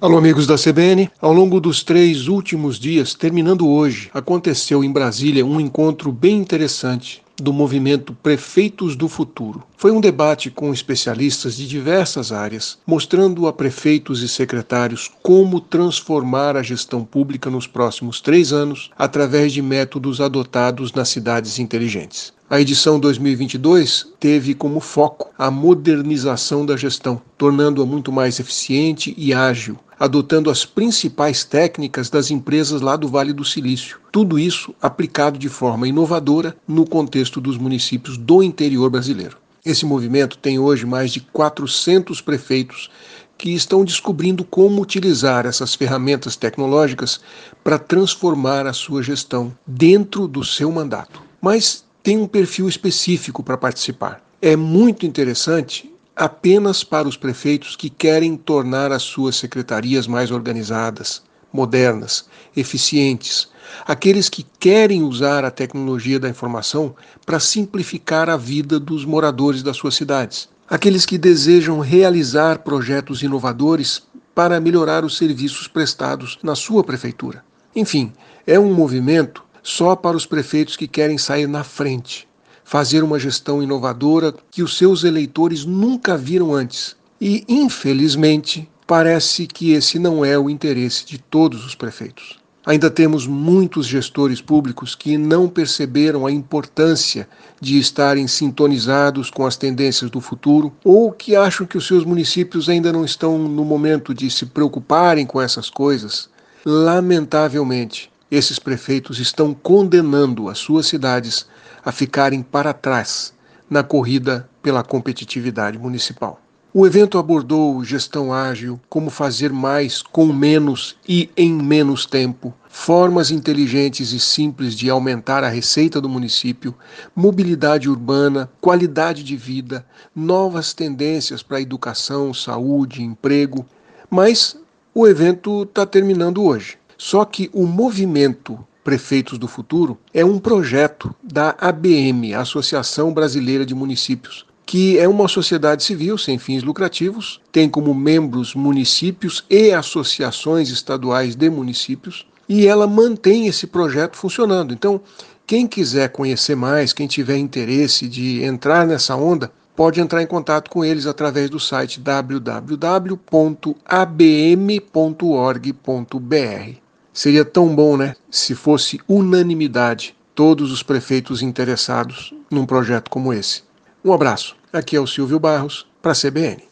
Alô, amigos da CBN. Ao longo dos 3 últimos dias, terminando hoje, aconteceu em Brasília um encontro bem interessante do movimento Prefeitos do Futuro. Foi um debate com especialistas de diversas áreas, mostrando a prefeitos e secretários como transformar a gestão pública nos próximos 3 anos através de métodos adotados nas cidades inteligentes. A edição 2022 teve como foco a modernização da gestão, tornando-a muito mais eficiente e ágil, adotando as principais técnicas das empresas lá do Vale do Silício. Tudo isso aplicado de forma inovadora no contexto dos municípios do interior brasileiro. Esse movimento tem hoje mais de 400 prefeitos que estão descobrindo como utilizar essas ferramentas tecnológicas para transformar a sua gestão dentro do seu mandato. Mas tem um perfil específico para participar. É muito interessante apenas para os prefeitos que querem tornar as suas secretarias mais organizadas, modernas, eficientes, aqueles que querem usar a tecnologia da informação para simplificar a vida dos moradores das suas cidades, aqueles que desejam realizar projetos inovadores para melhorar os serviços prestados na sua prefeitura. Enfim, é um movimento só para os prefeitos que querem sair na frente, fazer uma gestão inovadora que os seus eleitores nunca viram antes. E, infelizmente, parece que esse não é o interesse de todos os prefeitos. Ainda temos muitos gestores públicos que não perceberam a importância de estarem sintonizados com as tendências do futuro ou que acham que os seus municípios ainda não estão no momento de se preocuparem com essas coisas. Lamentavelmente, esses prefeitos estão condenando as suas cidades a ficarem para trás na corrida pela competitividade municipal. O evento abordou gestão ágil, como fazer mais com menos e em menos tempo, formas inteligentes e simples de aumentar a receita do município, mobilidade urbana, qualidade de vida, novas tendências para educação, saúde, emprego. Mas o evento está terminando hoje. Só que o movimento Prefeitos do Futuro é um projeto da ABM, Associação Brasileira de Municípios, que é uma sociedade civil sem fins lucrativos, tem como membros municípios e associações estaduais de municípios, e ela mantém esse projeto funcionando. Então, quem quiser conhecer mais, quem tiver interesse de entrar nessa onda, pode entrar em contato com eles através do site www.abm.org.br. Seria tão bom, né, se fosse unanimidade todos os prefeitos interessados num projeto como esse. Um abraço. Aqui é o Silvio Barros, para a CBN.